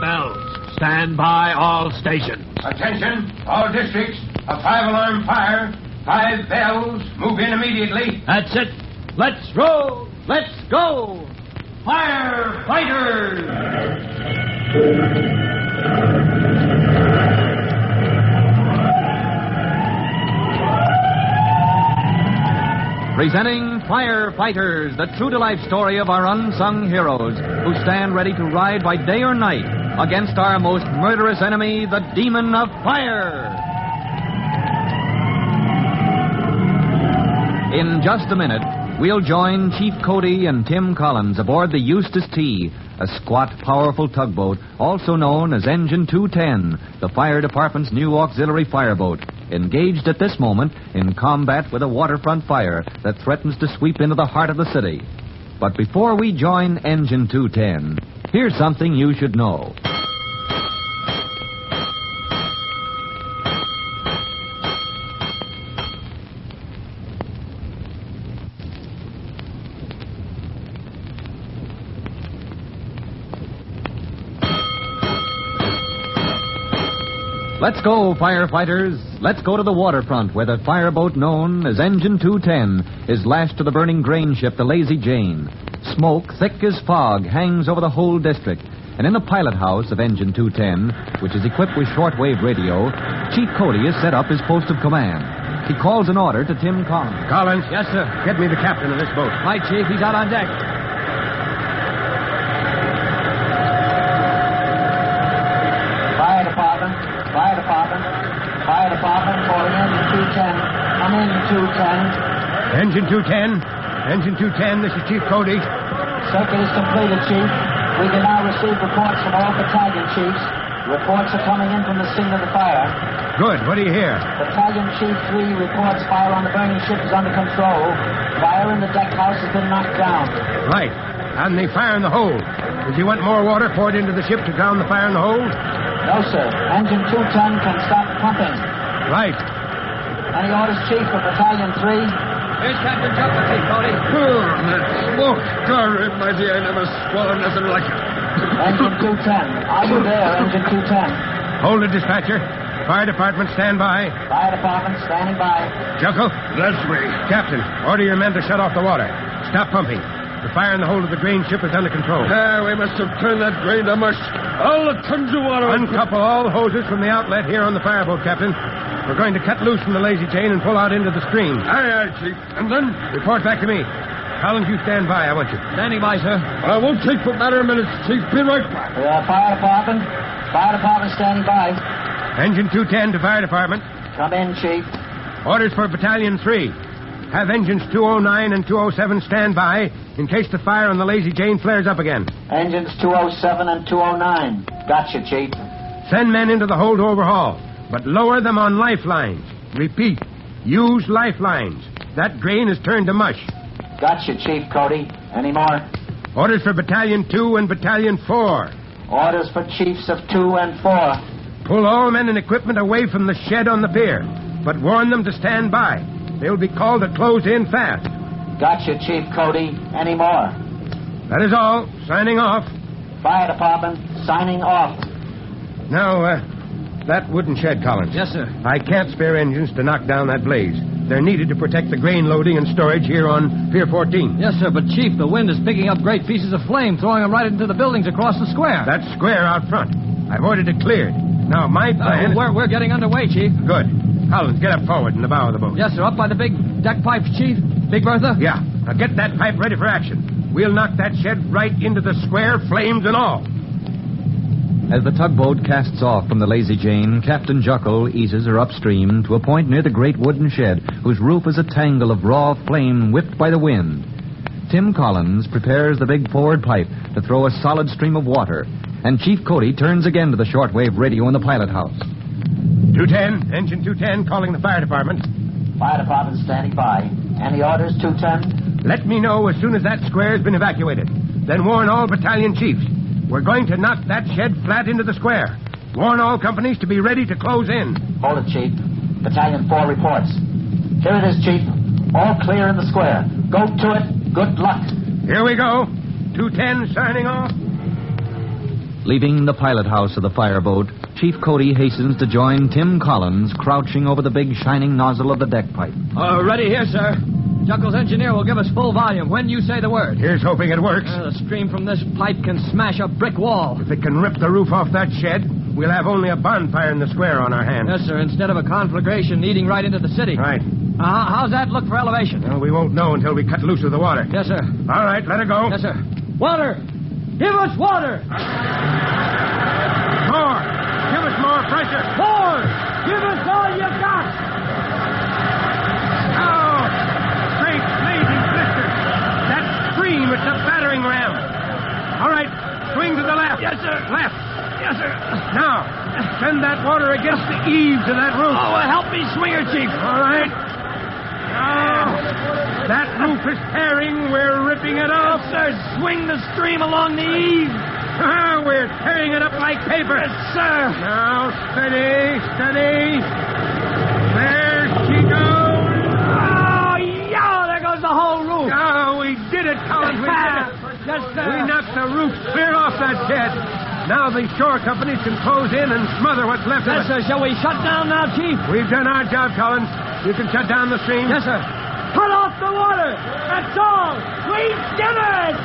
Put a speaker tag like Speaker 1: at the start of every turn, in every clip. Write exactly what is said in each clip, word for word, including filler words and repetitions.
Speaker 1: bells. Stand by all stations.
Speaker 2: Attention, all districts. A five-alarm fire. Five bells. Move in immediately.
Speaker 1: That's it. Let's roll. Let's go. Firefighters! Presenting Firefighters, the true-to-life story of our unsung heroes who stand ready to ride by day or night against our most murderous enemy, the demon of fire. In just a minute, we'll join Chief Cody and Tim Collins aboard the Eustis T, a squat, powerful tugboat, also known as Engine two ten, the fire department's new auxiliary fireboat, engaged at this moment in combat with a waterfront fire that threatens to sweep into the heart of the city. But before we join Engine two ten, here's something you should know. Let's go, firefighters. Let's go to the waterfront where the fireboat known as Engine two ten is lashed to the burning grain ship, the Lazy Jane. Smoke, thick as fog, hangs over the whole district. And in the pilot house of Engine two ten, which is equipped with shortwave radio, Chief Cody has set up his post of command. He calls an order to Tim Collins.
Speaker 2: Collins.
Speaker 1: Yes, sir.
Speaker 2: Get me the captain of this boat.
Speaker 1: Right, Chief. He's out on deck.
Speaker 3: Fire department. Fire department. Fire department calling Engine two ten. Come in, two ten.
Speaker 2: Engine two ten. Engine two ten, this is Chief Cody.
Speaker 3: Circuit is completed, Chief. We can now receive reports from all battalion chiefs. Reports are coming in from the scene of the fire.
Speaker 2: Good. What do you hear?
Speaker 3: Battalion Chief three reports fire on the burning ship is under control. Fire in the deck house has been knocked down.
Speaker 2: Right. And the fire in the hold. Does he want more water poured into the ship to drown the fire in the hold?
Speaker 3: No, sir. Engine two ten can stop pumping.
Speaker 2: Right.
Speaker 3: Any orders, Chief, for Battalion three?
Speaker 1: Here's Captain Jumper, Chief Cody.
Speaker 4: Oh, that smoke. God almighty, I never swallowed nothing like it.
Speaker 3: Engine two ten. Are you there, Engine two ten?
Speaker 2: Hold it, dispatcher. Fire department, stand by.
Speaker 3: Fire department, standing by.
Speaker 2: Jungle?
Speaker 4: That's me.
Speaker 2: Captain, order your men to shut off the water. Stop pumping. The fire in the hold of the grain ship is under control.
Speaker 4: Ah, we must have turned that grain to mush. All the tons of water...
Speaker 2: Uncouple all hoses from the outlet here on the fireboat, Captain. We're going to cut loose from the Lazy Jane and pull out into the stream.
Speaker 4: Aye, aye, Chief. And then?
Speaker 2: Report back to me. Collins, you stand by. I want you.
Speaker 1: Standing by, sir.
Speaker 4: I won't take but a matter of minutes, Chief. Be right back.
Speaker 3: Uh, fire department. Fire department standing by.
Speaker 2: Engine two ten to fire department.
Speaker 3: Come in, Chief.
Speaker 2: Orders for Battalion three. Have engines two oh nine and two oh seven stand by in case the fire on the Lazy Jane flares up again.
Speaker 3: Engines two oh seven and two oh nine. Gotcha, Chief.
Speaker 2: Send men into the hold to overhaul, but lower them on lifelines. Repeat, use lifelines. That grain is turned to mush.
Speaker 3: Gotcha, Chief Cody. Any more?
Speaker 2: Orders for Battalion two and Battalion four.
Speaker 3: Orders for Chiefs of two and four.
Speaker 2: Pull all men and equipment away from the shed on the pier, but warn them to stand by. They'll be called to close in fast.
Speaker 3: Gotcha, Chief Cody. Any more?
Speaker 2: That is all. Signing off.
Speaker 3: Fire department, signing off.
Speaker 2: Now, uh, that wooden shed, Collins.
Speaker 1: Yes, sir.
Speaker 2: I can't spare engines to knock down that blaze. They're needed to protect the grain loading and storage here on Pier fourteen.
Speaker 1: Yes, sir, but, Chief, the wind is picking up great pieces of flame, throwing them right into the buildings across the square.
Speaker 2: That square out front. I've ordered it cleared. Now, my plan...
Speaker 1: Uh, we're, we're getting underway, Chief.
Speaker 2: Good. Collins, get up forward in the bow of the boat.
Speaker 1: Yes, sir. Up by the big deck pipes, Chief. Big Bertha?
Speaker 2: Yeah. Now get that pipe ready for action. We'll knock that shed right into the square, flames and all.
Speaker 5: As the tugboat casts off from the Lazy Jane, Captain Juckle eases her upstream to a point near the great wooden shed, whose roof is a tangle of raw flame whipped by the wind. Tim Collins prepares the big forward pipe to throw a solid stream of water, and Chief Cody turns again to the shortwave radio in the pilot house.
Speaker 2: two ten, engine two ten, calling the fire department.
Speaker 3: Fire department standing by. Any orders, two ten?
Speaker 2: Let me know as soon as that square has been evacuated. Then warn all battalion chiefs. We're going to knock that shed flat into the square. Warn all companies to be ready to close in.
Speaker 3: Hold it, Chief. Battalion four reports. Here it is, Chief. All clear in the square. Go to it. Good luck.
Speaker 2: Here we go. two ten signing off.
Speaker 1: Leaving the pilot house of the fireboat, Chief Cody hastens to join Tim Collins, crouching over the big shining nozzle of the deck pipe.
Speaker 6: Uh, ready here, sir. Juckle's engineer will give us full volume when you say the word.
Speaker 2: Here's hoping it works.
Speaker 6: Uh, the stream from this pipe can smash a brick wall.
Speaker 2: If it can rip the roof off that shed, we'll have only a bonfire in the square on our hands.
Speaker 6: Yes, sir, instead of a conflagration leading right into the city.
Speaker 2: Right.
Speaker 6: Uh, how's that look for elevation?
Speaker 2: Well, we won't know until we cut loose of the water.
Speaker 6: Yes, sir.
Speaker 2: All right, let her go.
Speaker 6: Yes, sir. Water! Give us water!
Speaker 2: More! Give us more pressure!
Speaker 6: More! Give us all you got!
Speaker 2: Oh! Great blazing blisters! That stream, it's a battering ram. All right, swing to the left.
Speaker 6: Yes, sir.
Speaker 2: Left.
Speaker 6: Yes, sir.
Speaker 2: Now, send that water against the eaves of that roof.
Speaker 6: Oh, uh, help me swing her, Chief.
Speaker 2: All right. Now, that roof is tearing. We're ripping it off.
Speaker 6: Yes, sir. Swing the stream along the eaves.
Speaker 2: Ah, we're tearing it up like paper.
Speaker 6: Yes, sir.
Speaker 2: Now, steady, steady. There she goes.
Speaker 6: Oh, yeah, there goes the whole roof.
Speaker 2: Oh, we did it, Collins. We did it.
Speaker 6: Yes, sir.
Speaker 2: We knocked the roof clear off that shed. Now the shore companies can close in and smother what's left
Speaker 6: Yes,
Speaker 2: of it.
Speaker 6: sir. Shall we shut down now, Chief?
Speaker 2: We've done our job, Collins. You can shut down the stream.
Speaker 6: Yes, sir. Cut off the water. That's all. We did it.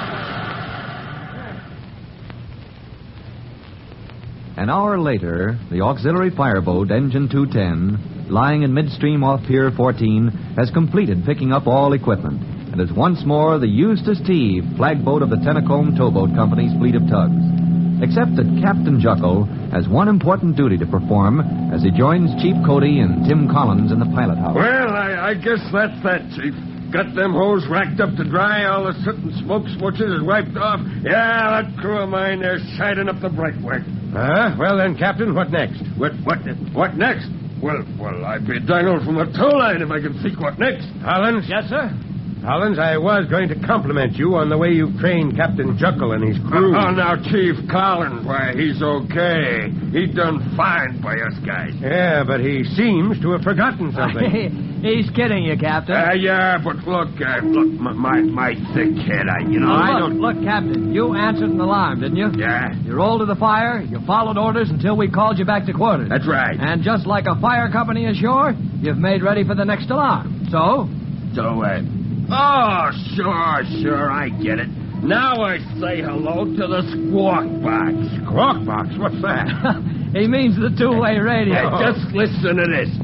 Speaker 1: An hour later, the auxiliary fireboat, Engine two ten, lying in midstream off Pier fourteen, has completed picking up all equipment and is once more the Eustace T, flagboat of the Tennacombe Towboat Company's fleet of tugs. Except that Captain Juckle has one important duty to perform as he joins Chief Cody and Tim Collins in the pilot house.
Speaker 4: Well, I, I guess that's that, Chief. Got them hose racked up to dry. All the soot and smoke switches is wiped off. Yeah, that crew of mine, they're shining up the breakwork.
Speaker 2: Uh, well then, Captain, what next?
Speaker 4: What, what, what next? Well, well, I'd be dangled from a tow line if I could think what next.
Speaker 2: Collins?
Speaker 6: Yes, sir.
Speaker 2: Collins, I was going to compliment you on the way you've trained Captain Juckle and his crew.
Speaker 4: Oh, now, Chief Collins, why, he's okay. He done fine by us guys.
Speaker 2: Yeah, but he seems to have forgotten something.
Speaker 6: He's kidding you, Captain.
Speaker 4: Uh, yeah, but look, uh, look, my, my, my thick head, I, you know,
Speaker 6: Oh,
Speaker 4: I
Speaker 6: look,
Speaker 4: don't...
Speaker 6: look, Captain, you answered an alarm, didn't you?
Speaker 4: Yeah,
Speaker 6: You rolled to the fire, you followed orders until we called you back to quarters.
Speaker 4: that's right.
Speaker 6: And just like a fire company ashore, you've made ready for the next alarm. So?
Speaker 4: So, uh... Oh, sure, sure, I get it. Now I say hello to the squawk box.
Speaker 2: Squawk box? What's that?
Speaker 6: He means the two-way radio.
Speaker 4: Uh, just listen to this.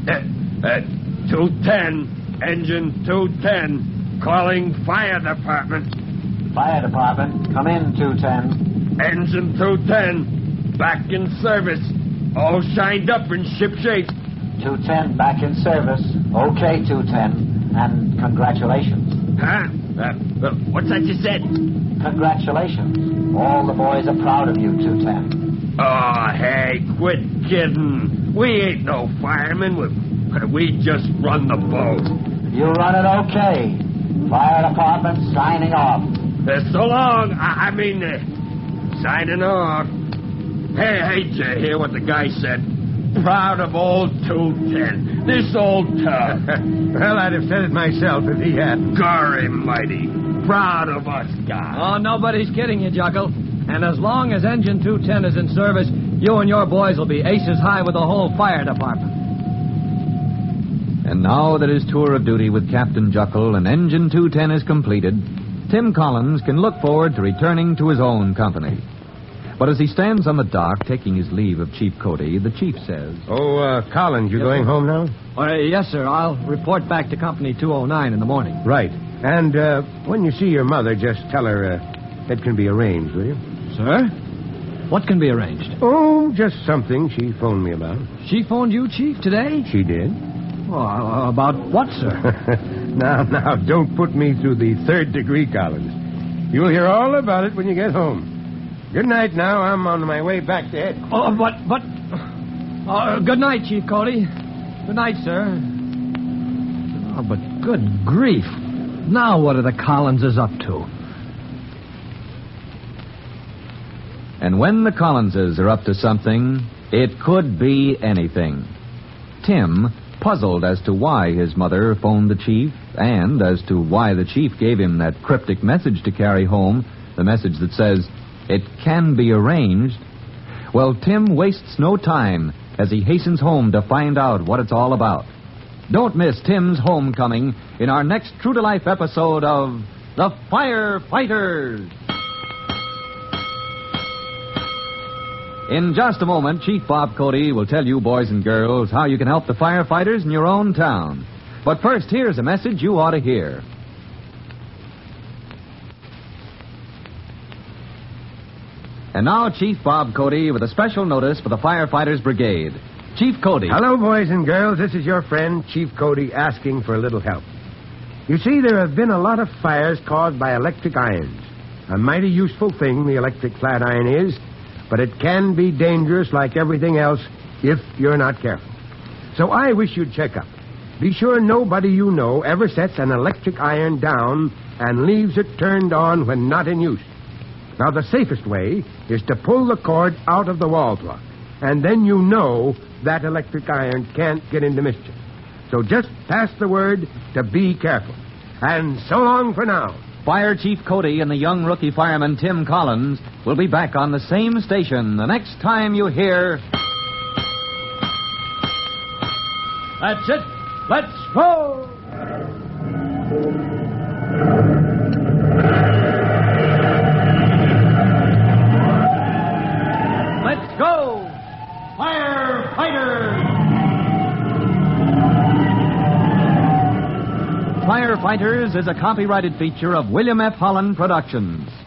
Speaker 4: uh, uh, two ten, engine two ten, calling fire department.
Speaker 3: Fire department, come in, two ten.
Speaker 4: Engine two ten, back in service. All shined up in shipshape.
Speaker 3: two ten, back in service. Okay, two ten. And congratulations.
Speaker 4: Huh? Uh, uh, what's that you said?
Speaker 3: Congratulations. All the boys are proud of you, two ten.
Speaker 4: Oh, hey, quit kidding. We ain't no firemen. We, we just run the boat.
Speaker 3: You run it okay. Fire department signing off.
Speaker 4: Uh, so long. I, I mean, uh, signing off. Hey, hey, did you hear what the guy said? Proud of old two ten. This old tub.
Speaker 2: Well, I'd have said it myself if he hadn't.
Speaker 4: Gory mighty. Proud of us guys.
Speaker 6: Oh, nobody's kidding you, Juckle. And as long as Engine two ten is in service, you and your boys will be aces high with the whole fire department.
Speaker 1: And now that his tour of duty with Captain Juckle and Engine two ten is completed, Tim Collins can look forward to returning to his own company. But as he stands on the dock taking his leave of Chief Cody, the chief says...
Speaker 2: Oh, uh, Collins, you
Speaker 6: Yes,
Speaker 2: going
Speaker 6: sir.
Speaker 2: home now?
Speaker 6: Uh, yes, sir. I'll report back to Company two oh nine in the morning.
Speaker 2: Right. And uh, when you see your mother, just tell her uh, it can be arranged, will you?
Speaker 6: Sir? What can be arranged?
Speaker 2: Oh, just something she phoned me about.
Speaker 6: She phoned you, Chief, today?
Speaker 2: She did.
Speaker 6: Well, uh, about what, sir?
Speaker 2: now, now, don't put me through the third degree, Collins. You'll hear all about it when you get home. Good night now. I'm on my way back to head.
Speaker 6: Oh, but, but... Uh, good night, Chief Cody. Good night, sir. Oh, but good grief. Now what are the Collinses up to?
Speaker 1: And when the Collinses are up to something, it could be anything. Tim, puzzled as to why his mother phoned the chief, and as to why the chief gave him that cryptic message to carry home, the message that says, It can be arranged. Well, Tim wastes no time as he hastens home to find out what it's all about. Don't miss Tim's homecoming in our next true-to-life episode of The Firefighters. In just a moment, Chief Bob Cody will tell you, boys and girls, how you can help the firefighters in your own town. But first, here's a message you ought to hear. And now, Chief Bob Cody with a special notice for the Firefighters Brigade. Chief Cody.
Speaker 2: Hello, boys and girls. This is your friend, Chief Cody, asking for a little help. You see, there have been a lot of fires caused by electric irons. A mighty useful thing the electric flat iron is, but it can be dangerous like everything else if you're not careful. So I wish you'd check up. Be sure nobody you know ever sets an electric iron down and leaves it turned on when not in use. Now, the safest way is to pull the cord out of the wall plug, and then you know that electric iron can't get into mischief. So just pass the word to be careful. And so long for now.
Speaker 1: Fire Chief Cody and the young rookie fireman Tim Collins will be back on the same station the next time you hear...
Speaker 6: That's it. Let's go! Let's go! Firefighters!
Speaker 1: Firefighters is a copyrighted feature of William F. Holland Productions.